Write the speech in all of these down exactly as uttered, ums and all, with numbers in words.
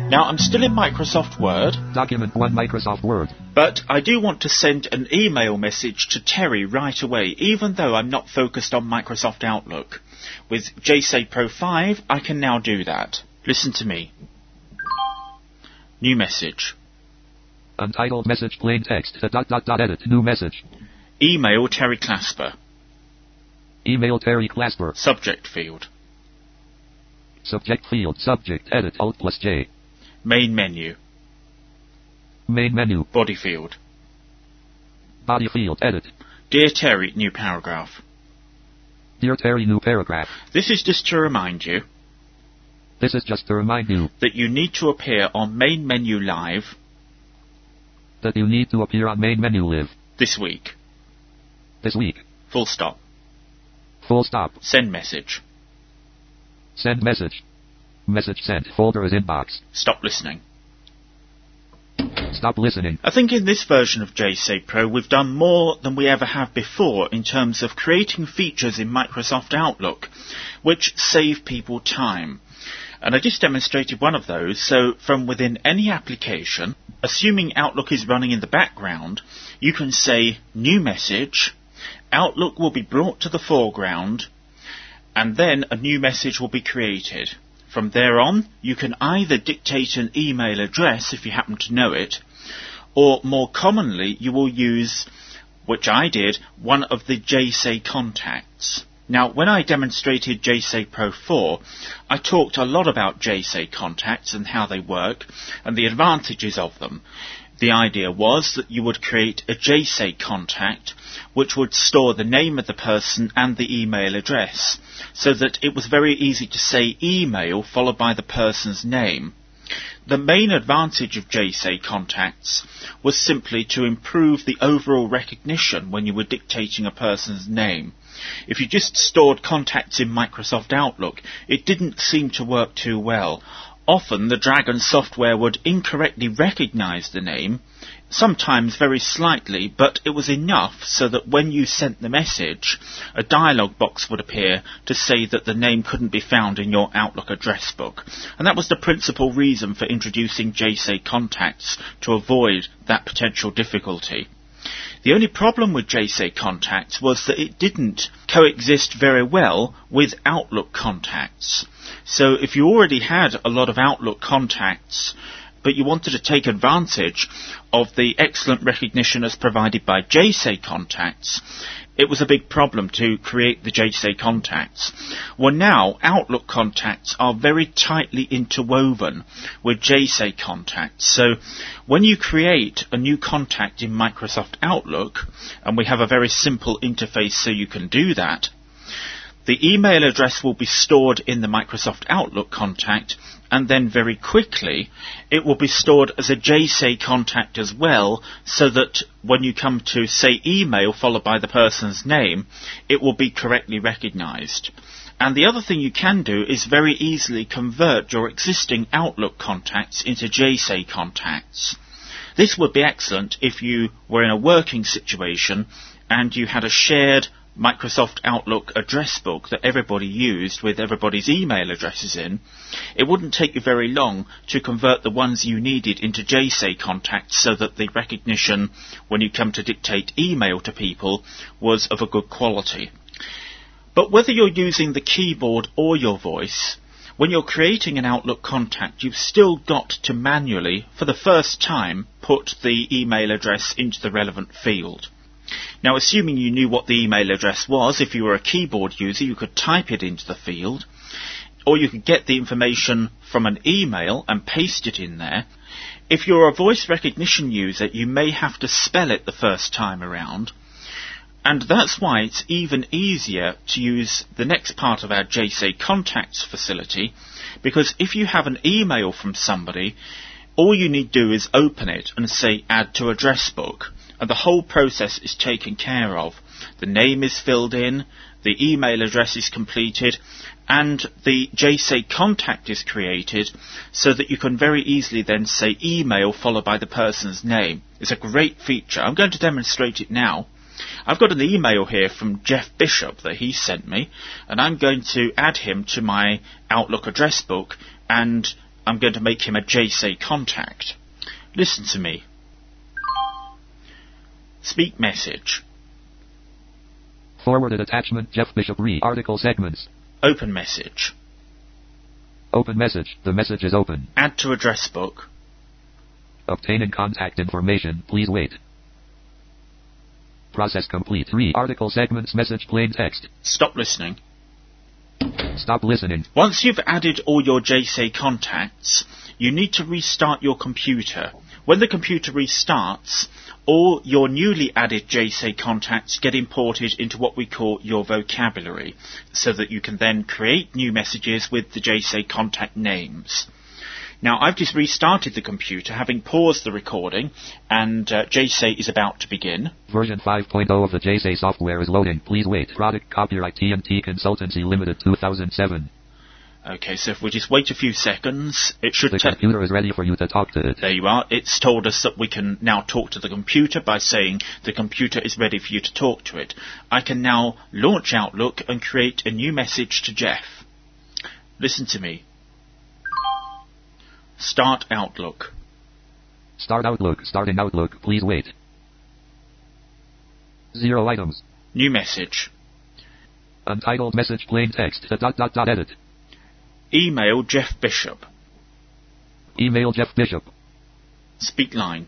Now, I'm still in Microsoft Word. Document one, Microsoft Word. But I do want to send an email message to Terry right away, even though I'm not focused on Microsoft Outlook. With J S A Pro five, I can now do that. Listen to me. New message. Untitled message, plain text, dot dot dot edit, new message. Email Terry Clasper. Email Terry Clasper. Subject field. Subject field, subject, edit, Alt plus J. Main menu. Main menu. Body field. Body field, edit. Dear Terry, new paragraph. Dear Terry, new paragraph. This is just to remind you. This is just to remind you. That you need to appear on Main Menu Live. That you need to appear on Main Menu Live. This week. This week. Full stop. Full stop. Send message. Send message. Message sent. Folder is inbox. Stop listening. Stop listening. I think in this version of J S A Pro we've done more than we ever have before in terms of creating features in Microsoft Outlook which save people time. And I just demonstrated one of those, so from within any application, assuming Outlook is running in the background, you can say new message, Outlook will be brought to the foreground, and then a new message will be created. From there on, you can either dictate an email address if you happen to know it, or more commonly you will use, which I did, one of the J S A contacts. Now, when I demonstrated J S A Pro four, I talked a lot about J S A contacts and how they work and the advantages of them. The idea was that you would create a J S A contact which would store the name of the person and the email address, so that it was very easy to say email followed by the person's name. The main advantage of J S A contacts was simply to improve the overall recognition when you were dictating a person's name. If you just stored contacts in Microsoft Outlook, it didn't seem to work too well. Often the Dragon software would incorrectly recognize the name, sometimes very slightly, but it was enough so that when you sent the message, a dialog box would appear to say that the name couldn't be found in your Outlook address book. And that was the principal reason for introducing J S A contacts, to avoid that potential difficulty. The only problem with J S A contacts was that it didn't coexist very well with Outlook contacts. So if you already had a lot of Outlook contacts, but you wanted to take advantage of the excellent recognition as provided by J S A contacts, it was a big problem to create the J S A contacts. Well, now Outlook contacts are very tightly interwoven with J S A contacts. So when you create a new contact in Microsoft Outlook, and we have a very simple interface so you can do that, the email address will be stored in the Microsoft Outlook contact, and then very quickly it will be stored as a J S A contact as well, so that when you come to say email followed by the person's name, it will be correctly recognized. And the other thing you can do is very easily convert your existing Outlook contacts into J S A contacts. This would be excellent if you were in a working situation and you had a shared Microsoft Outlook address book that everybody used with everybody's email addresses in. It wouldn't take you very long to convert the ones you needed into J S A contacts so that the recognition when you come to dictate email to people was of a good quality. But whether you're using the keyboard or your voice, when you're creating an Outlook contact, you've still got to manually, for the first time, put the email address into the relevant field. Now, assuming you knew what the email address was, if you were a keyboard user, you could type it into the field, or you could get the information from an email and paste it in there. If you're a voice recognition user, you may have to spell it the first time around, and that's why it's even easier to use the next part of our J S A contacts facility, because if you have an email from somebody, all you need to do is open it and say add to address book, and the whole process is taken care of. The name is filled in, the email address is completed, and the J S A contact is created so that you can very easily then say email followed by the person's name. It's a great feature. I'm going to demonstrate it now. I've got an email here from Jeff Bishop that he sent me, and I'm going to add him to my Outlook address book, and I'm going to make him a J S A contact. Listen to me. Speak message. Forwarded attachment Jeff Bishop re article segments. Open message. Open message. The message is open. Add to address book. Obtaining contact information. Please wait. Process complete. Three article segments message plain text. Stop listening. Stop listening. Once you've added all your J S A contacts, you need to restart your computer. When the computer restarts, all your newly added J S A contacts get imported into what we call your vocabulary, so that you can then create new messages with the J S A contact names. Now, I've just restarted the computer, having paused the recording, and uh, J S A is about to begin. Version five point oh of the J S A software is loading. Please wait. Product copyright T N T Consultancy Limited two thousand seven. Okay, so if we just wait a few seconds, it should... The computer is ready for you to talk to it. There you are. It's told us that we can now talk to the computer by saying the computer is ready for you to talk to it. I can now launch Outlook and create a new message to Jeff. Listen to me. Start Outlook. Start Outlook. Starting Outlook. Please wait. Zero items. New message. Untitled message plain text. The dot dot dot edit. Email Jeff Bishop. Email Jeff Bishop. Speak line.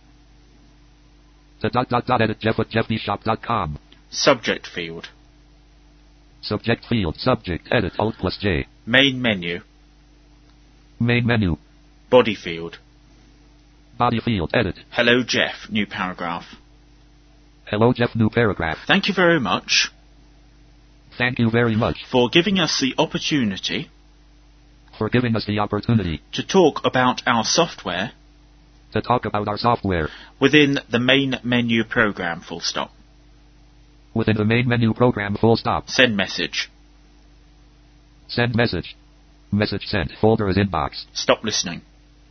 The dot dot dot edit Jeff at jeff bishop dot com. Subject field. Subject field. Subject. Edit. Alt plus J. Main menu. Main menu. Body field. Body field. Edit. Hello Jeff. New paragraph. Hello Jeff. New paragraph. Thank you very much. Thank you very much. For giving us the opportunity. For giving us the opportunity. To talk about our software. To talk about our software. Within the main menu program. Full stop. Within the main menu program. Full stop. Send message. Send message. Message sent. Folder is inbox. Stop listening.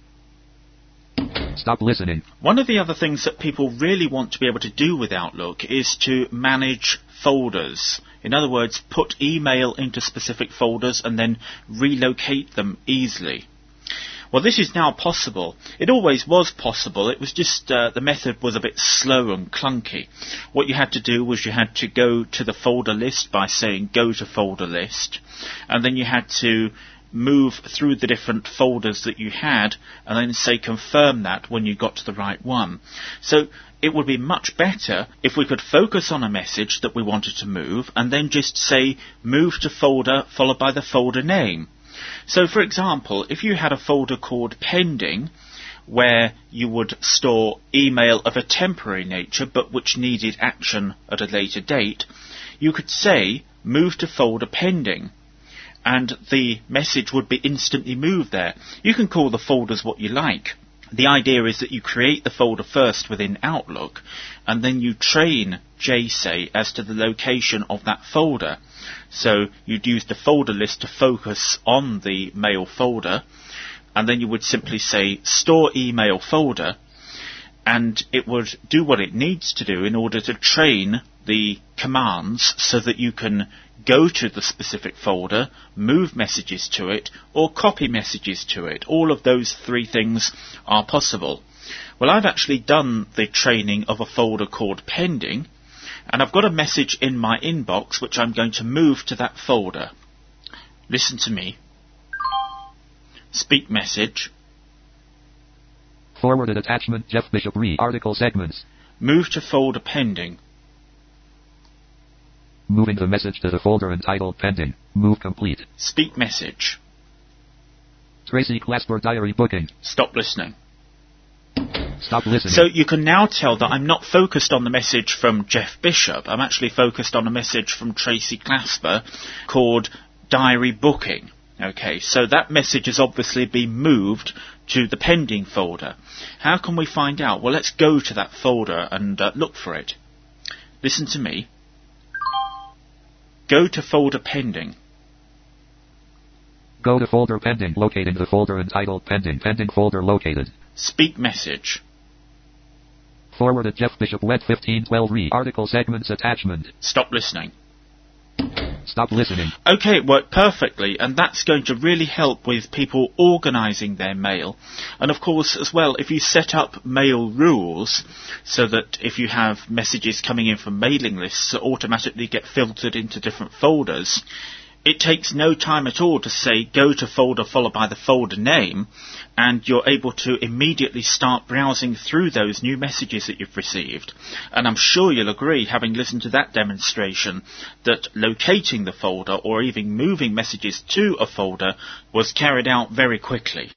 Stop listening. One of the other things that people really want to be able to do with Outlook is to manage folders. In other words, put email into specific folders and then relocate them easily. Well, this is now possible. It always was possible. It was just uh, the method was a bit slow and clunky. What you had to do was you had to go to the folder list by saying go to folder list, and then you had to move through the different folders that you had and then say confirm that when you got to the right one. So it would be much better if we could focus on a message that we wanted to move and then just say move to folder followed by the folder name. So for example, if you had a folder called pending where you would store email of a temporary nature but which needed action at a later date, you could say move to folder pending, and the message would be instantly moved there. You can call the folders what you like. The idea is that you create the folder first within Outlook, and then you train J S A as to the location of that folder. So you'd use the folder list to focus on the mail folder, and then you would simply say store email folder, and it would do what it needs to do in order to train the commands so that you can go to the specific folder, move messages to it, or copy messages to it. All of those three things are possible. Well, I've actually done the training of a folder called pending, and I've got a message in my inbox which I'm going to move to that folder. Listen to me. Speak message. Forwarded attachment Jeff Bishop re article segments. Move to folder pending. Moving the message to the folder entitled pending. Move complete. Speak message. Tracy Clasper diary booking. Stop listening. Stop listening. So you can now tell that I'm not focused on the message from Jeff Bishop. I'm actually focused on a message from Tracy Clasper called diary booking. Okay, so that message has obviously been moved to the pending folder. How can we find out? Well, let's go to that folder and uh, look for it. Listen to me. Go to folder pending. Go to folder pending. Locating the folder entitled pending. Pending folder located. Speak message. Forwarded Jeff Bishop Wet fifteen twelve re article segments attachment. Stop listening. Stop listening. Okay, it worked perfectly, and that's going to really help with people organising their mail. And of course, as well, if you set up mail rules so that if you have messages coming in from mailing lists that automatically get filtered into different folders, it takes no time at all to say go to folder followed by the folder name, and you're able to immediately start browsing through those new messages that you've received. And I'm sure you'll agree, having listened to that demonstration, that locating the folder or even moving messages to a folder was carried out very quickly.